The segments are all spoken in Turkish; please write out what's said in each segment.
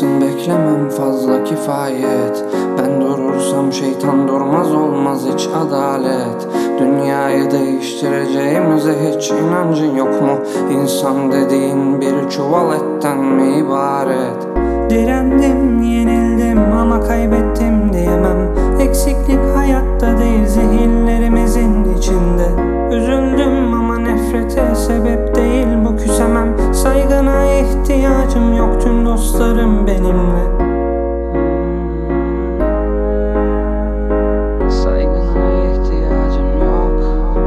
durmasın, beklemem fazla kifayet. Ben durursam şeytan durmaz, olmaz hiç adalet. Dünyayı değiştireceğimize hiç inancın yok mu? İnsan dediğin bir çuval etten mi ibaret? Direndim, yenildim ama kaybettim diyemem. Eksiklik hayatta değil, zihinlerimizin içinde. Üzüldüm ama nefrete sebep değil, bu küsemem. Saygına ihtiyacım yok, tüm dostlarım benimle. Saygına ihtiyacım yok.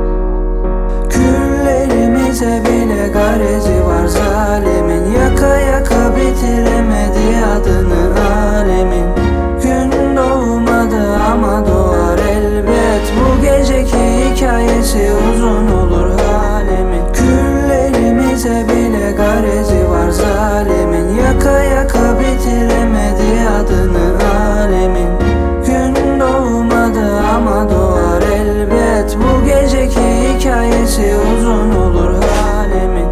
Küllerimize bile garezi var zalimin. Yaka yaka bitiremedi adını alemin. Gün doğmadı ama doğar elbet. Bu geceki hikayesi uzun olur halimin. Küllerimize bile garezi var zalimin. Yaka yaka bitiremedi adını alemin. Gün doğmadı ama doğar elbet. Bu geceki hikayesi uzun olur halimin.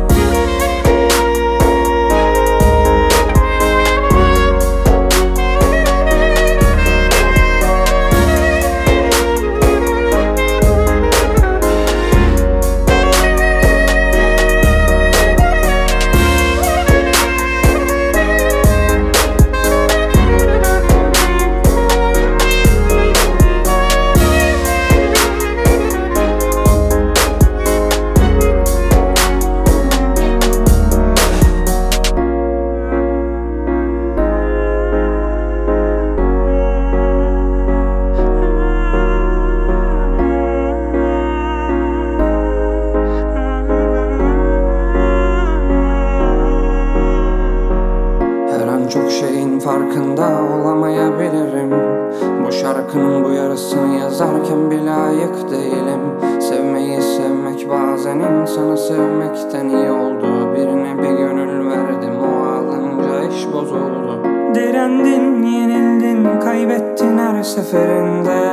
Çok şeyin farkında olamayabilirim. Bu şarkının bu yarısını yazarken bile layık değilim. Sevmeyi sevmek bazen insanı sevmekten iyi oldu. Birine bir gönül verdim, o ağlanınca iş bozuldu. Direndin, yenildin, kaybettin her seferinde.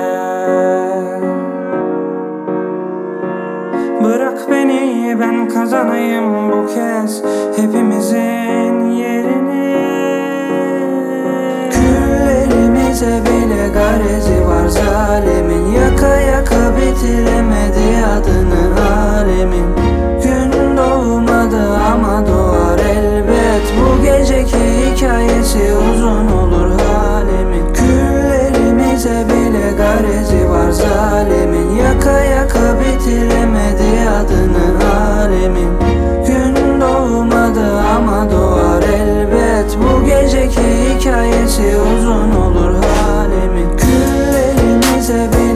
Bırak beni, ben kazanayım bu kez hepimizin yerini. Küllerimize bile garezi var zalimin. Yaka yaka bitiremedi adını alemin. Gün doğmadı ama doğar elbet. Bu geceki hikayesi uzun olur halimin. Küllerimize bile garezi var zalimin. Yaka yaka bitiremedi adını alemin. Gün doğmadı ama doğar elbet. Bu geceki hikayesi uzun olur halimin. Küllerimize bile